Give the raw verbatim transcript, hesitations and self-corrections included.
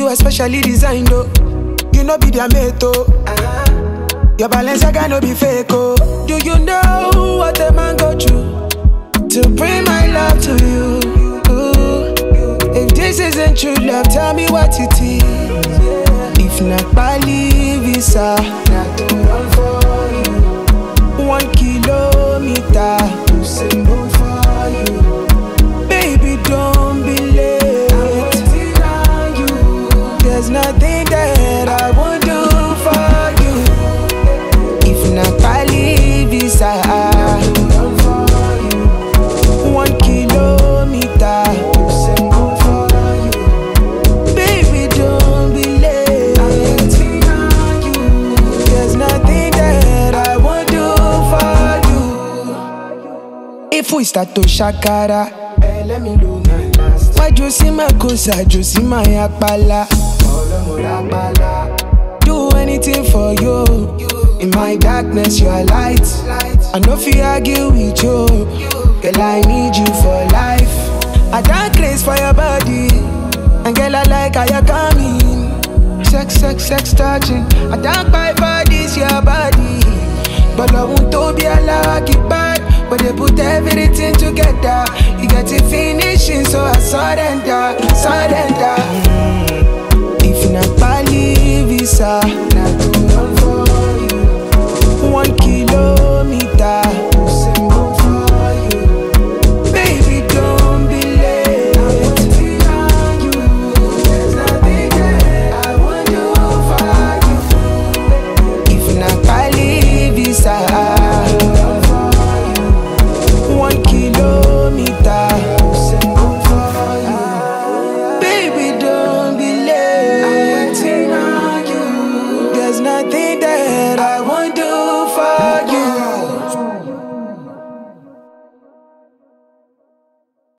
you are specially designed, oh. You know be their mate, oh. Your Balenciaga no be fake, oh. Do you know what a man go through to bring my love to you? Ooh. If this isn't true love, tell me what it is. If not Bali visa, not to run for you. One kilometer, to symbol for you. Baby, don't be late. I'm waiting on you. There's nothing that I won't do for you. If not Bali visa, run for you. One kilometer, to symbol for you. Baby, don't be late. I'm waiting on you. There's nothing that I won't do for you. If we start to shakara, hey, let me do my last. Why you see my cosa, you see my akbala? Do anything for you. In my darkness, you are light. I know if you argue with you, girl, I need you for life. I don't craze for your body, and girl, I like how you're coming. Sex, sex, sex touching. I don't buy bodies, your body. But I want to be allowed, keep bad. But they put everything together. You get it finishing, so I surrender, surrender. Mm. If not Bali visa, not to run for you. One kilometer, symbol for you. Baby, don't be late. I'm waiting on you. There's nothing that I won't do for you. If not Bali visa, one kilometer, symbol for you. Baby, don't be late. I'm waiting on you. There's nothing that I won't do